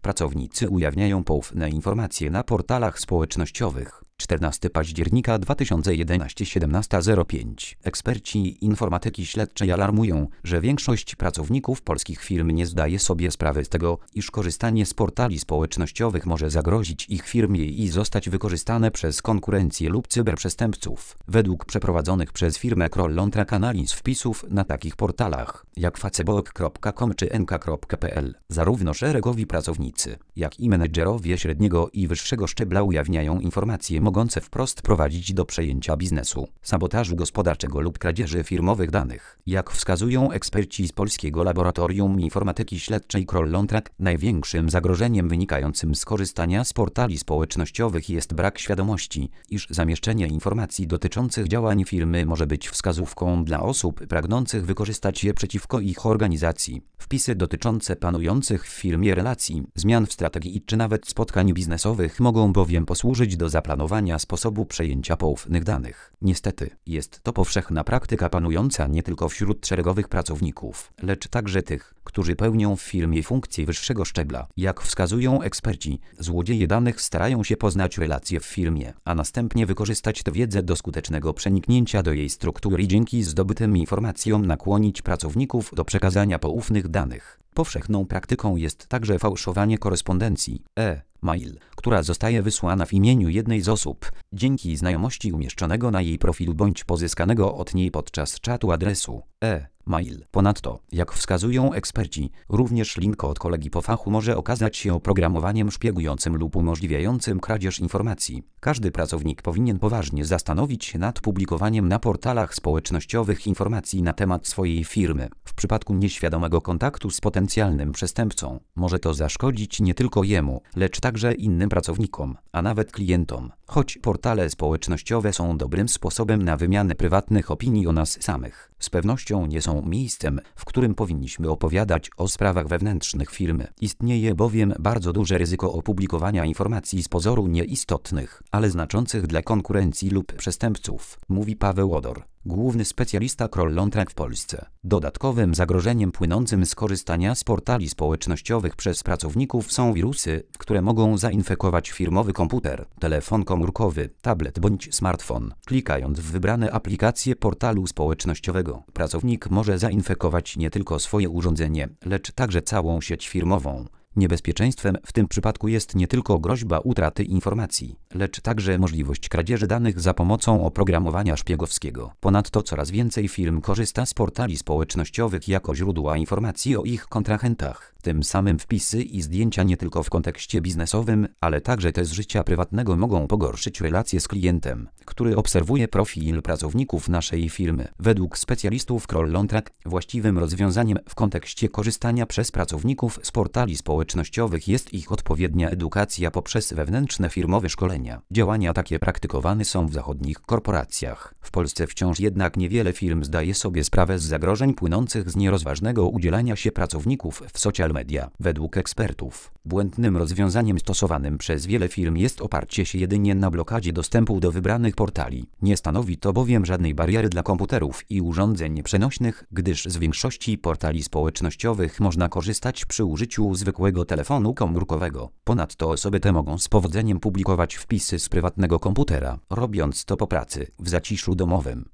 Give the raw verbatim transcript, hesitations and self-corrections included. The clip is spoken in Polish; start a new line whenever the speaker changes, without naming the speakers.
Pracownicy ujawniają poufne informacje na portalach społecznościowych. czternastego października dwa tysiące jedenastego, siedemnasta zero pięć. Eksperci informatyki śledczej alarmują, że większość pracowników polskich firm nie zdaje sobie sprawy z tego, iż korzystanie z portali społecznościowych może zagrozić ich firmie i zostać wykorzystane przez konkurencję lub cyberprzestępców. Według przeprowadzonych przez firmę Krollontrack analiz wpisów na takich portalach, jak facebook kropka com czy n k kropka p l, zarówno szeregowi pracownicy, jak i menedżerowie średniego i wyższego szczebla ujawniają informacje mogące wprost prowadzić do przejęcia biznesu, sabotażu gospodarczego lub kradzieży firmowych danych. Jak wskazują eksperci z Polskiego Laboratorium Informatyki Śledczej Krollontrack, największym zagrożeniem wynikającym z korzystania z portali społecznościowych jest brak świadomości, iż zamieszczenie informacji dotyczących działań firmy może być wskazówką dla osób pragnących wykorzystać je przeciwko ich organizacji. Wpisy dotyczące panujących w firmie relacji, zmian w strategii czy nawet spotkań biznesowych mogą bowiem posłużyć do zaplanowania sposobu przejęcia poufnych danych. Niestety, jest to powszechna praktyka panująca nie tylko wśród szeregowych pracowników, lecz także tych, którzy pełnią w firmie funkcje wyższego szczebla. Jak wskazują eksperci, złodzieje danych starają się poznać relacje w firmie, a następnie wykorzystać tę wiedzę do skutecznego przeniknięcia do jej struktury i dzięki zdobytym informacjom nakłonić pracowników do przekazania poufnych danych. Powszechną praktyką jest także fałszowanie korespondencji e-mail, która zostaje wysłana w imieniu jednej z osób, dzięki znajomości umieszczonego na jej profilu bądź pozyskanego od niej podczas czatu adresu e-mail. Ponadto, jak wskazują eksperci, również link od kolegi po fachu może okazać się oprogramowaniem szpiegującym lub umożliwiającym kradzież informacji. Każdy pracownik powinien poważnie zastanowić się nad publikowaniem na portalach społecznościowych informacji na temat swojej firmy. W przypadku nieświadomego kontaktu z potencjalnym przestępcą, może to zaszkodzić nie tylko jemu, lecz także innym pracownikom, a nawet klientom. Choć portale społecznościowe są dobrym sposobem na wymianę prywatnych opinii o nas samych, z pewnością nie są miejscem, w którym powinniśmy opowiadać o sprawach wewnętrznych firmy. Istnieje bowiem bardzo duże ryzyko opublikowania informacji z pozoru nieistotnych, ale znaczących dla konkurencji lub przestępców, mówi Paweł Odor, główny specjalista Krollontrack w Polsce. Dodatkowym zagrożeniem płynącym z korzystania z portali społecznościowych przez pracowników są wirusy, które mogą zainfekować firmowy komputer, telefon komórkowy, tablet bądź smartfon. Klikając w wybrane aplikacje portalu społecznościowego, pracownik może zainfekować nie tylko swoje urządzenie, lecz także całą sieć firmową. Niebezpieczeństwem w tym przypadku jest nie tylko groźba utraty informacji, lecz także możliwość kradzieży danych za pomocą oprogramowania szpiegowskiego. Ponadto coraz więcej firm korzysta z portali społecznościowych jako źródła informacji o ich kontrahentach. Tym samym wpisy i zdjęcia nie tylko w kontekście biznesowym, ale także te z życia prywatnego mogą pogorszyć relacje z klientem, który obserwuje profil pracowników naszej firmy. Według specjalistów Krollontrack właściwym rozwiązaniem w kontekście korzystania przez pracowników z portali społecznościowych jest ich odpowiednia edukacja poprzez wewnętrzne firmowe szkolenia. Działania takie praktykowane są w zachodnich korporacjach. W Polsce wciąż jednak niewiele firm zdaje sobie sprawę z zagrożeń płynących z nierozważnego udzielania się pracowników w social media. Według ekspertów, błędnym rozwiązaniem stosowanym przez wiele firm jest oparcie się jedynie na blokadzie dostępu do wybranych portali. Nie stanowi to bowiem żadnej bariery dla komputerów i urządzeń przenośnych, gdyż z większości portali społecznościowych można korzystać przy użyciu zwykłego telefonu komórkowego. Ponadto osoby te mogą z powodzeniem publikować wpisy z prywatnego komputera, robiąc to po pracy, w zaciszu domowym.